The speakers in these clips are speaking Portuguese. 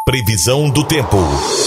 Previsão do tempo.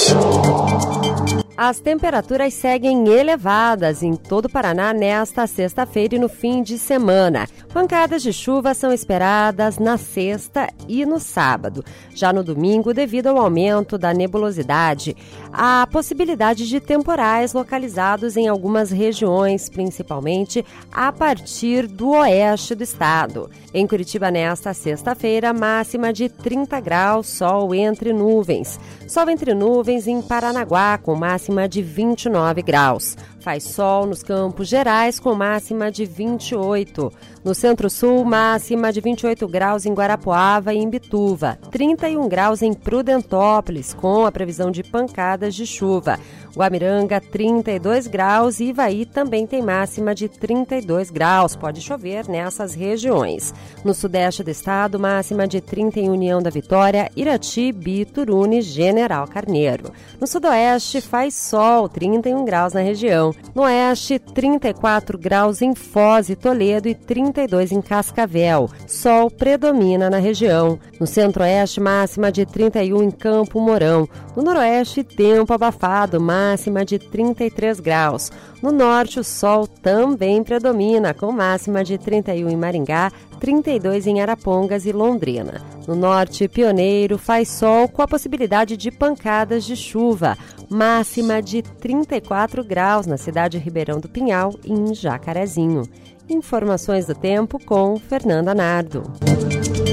As temperaturas seguem elevadas em todo o Paraná nesta sexta-feira e no fim de semana. Pancadas de chuva são esperadas na sexta e no sábado. Já no domingo, devido ao aumento da nebulosidade, há possibilidade de temporais localizados em algumas regiões, principalmente a partir do oeste do estado. Em Curitiba, nesta sexta-feira, máxima de 30 graus, sol entre nuvens. Sol entre nuvens em Paranaguá, com máxima de 29 graus. Faz sol nos Campos Gerais, com máxima de 28. No Centro-Sul, máxima de 28 graus em Guarapuava e em Bituva. 31 graus em Prudentópolis, com a previsão de pancadas de chuva. Guamiranga, 32 graus e Ivaí também tem máxima de 32 graus. Pode chover nessas regiões. No sudeste do estado, máxima de 30 em União da Vitória, Irati, Bituruna e General Carneiro. No sudoeste, faz sol, 31 graus na região. No oeste, 34 graus em Foz e Toledo e 32 em Cascavel. Sol predomina na região. No centro-oeste, máxima de 31 em Campo Mourão. No noroeste, tempo abafado, máxima de 33 graus. No norte, o sol também predomina, com máxima de 31 em Maringá, 32 em Arapongas e Londrina. No norte, Pioneiro, faz sol com a possibilidade de pancadas de chuva, máxima de 34 graus na cidade de Ribeirão do Pinhal e em Jacarezinho. Informações do tempo com Fernanda Nardo.